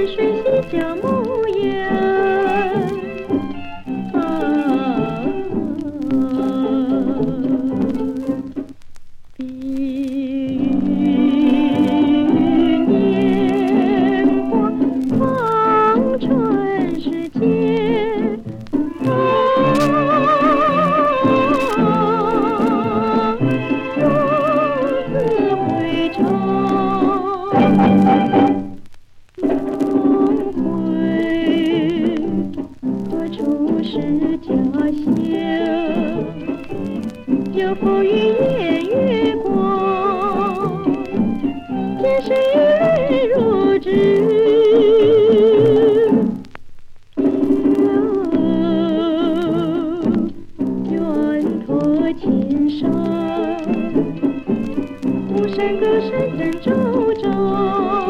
山水洗脚模样。碧玉年华，望穿世间。如此回肠，梦回何处是家乡？有风雨夜月光，天水一泪如织。远托千山，巫山歌声灯周周。